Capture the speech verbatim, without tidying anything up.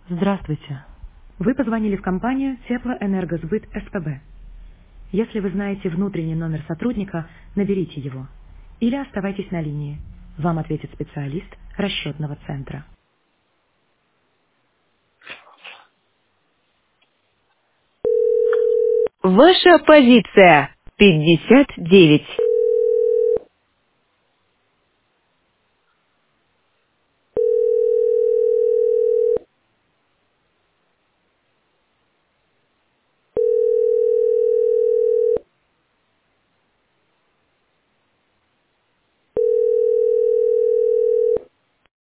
Здравствуйте. Вы позвонили в компанию Теплоэнергосбыт СПБ. Если вы знаете внутренний номер сотрудника, наберите его. Или оставайтесь на линии. Вам ответит специалист расчетного центра. Ваша позиция пятьдесят девять.